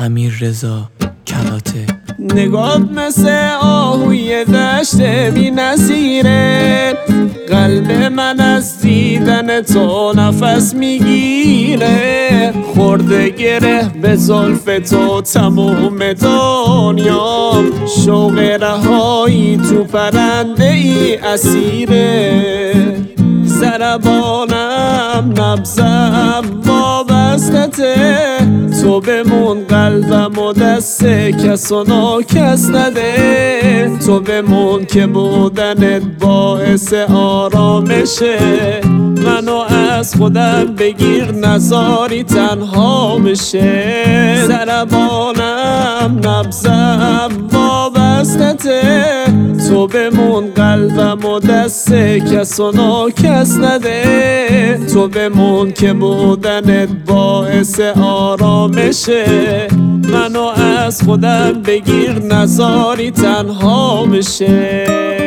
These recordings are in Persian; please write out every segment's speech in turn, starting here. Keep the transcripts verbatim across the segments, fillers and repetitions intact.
امیررضا کلاته. نگات مثل آهوی دشت بی نظیره، قلب من از دیدن تو نفس میگیره. خورده گره به زلف تو تموم دنیا، شوق رهایی تو پرنده ای اسیره. ضربانم نبضم وابستته، تو بمون قلبم و دست کس و ناکس نده. تو بمون که بودنت باعث آرامشه، منو از خودم بگیر نذاری تنها بشه. ضربانم نبضم وابستته، تو بمون قلبم و دست کس و ناکس نده. تو بمون که بودنت باعث آرامشه، منو از خودم بگیر نذاری تنها بشه.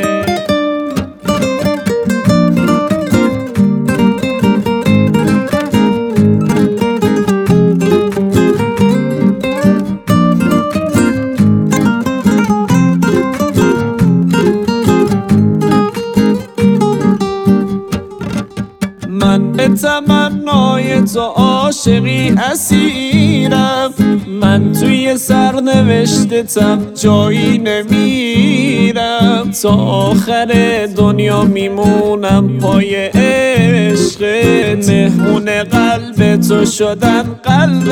من به تمنای تو عاشقی اسیرم، من توی سرنوشتتم جایی نمیرم. تا آخر دنیا میمونم پای عشقت، مهمون قلب تو شدن قلب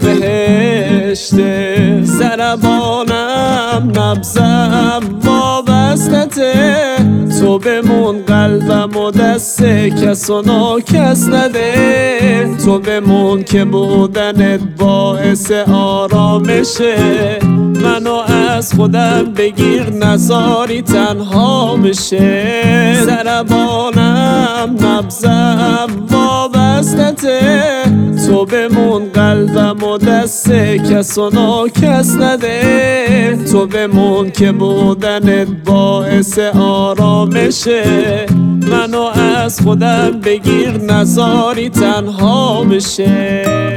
بهشته. ضربانم نبضم وابستته، تو بمون قلبم و دست کس و ناکس نده. تو بمون که بودنت باعث آرامشه، منو از خودم بگیر نذاری تنها بشه. ضربانم نبضم وابستته، تو بمون قلبم و دست کس و ناکس نده. تو بمون که بودنت باعث آرامشه، منو از خودم بگیر نذاری تنها بشه.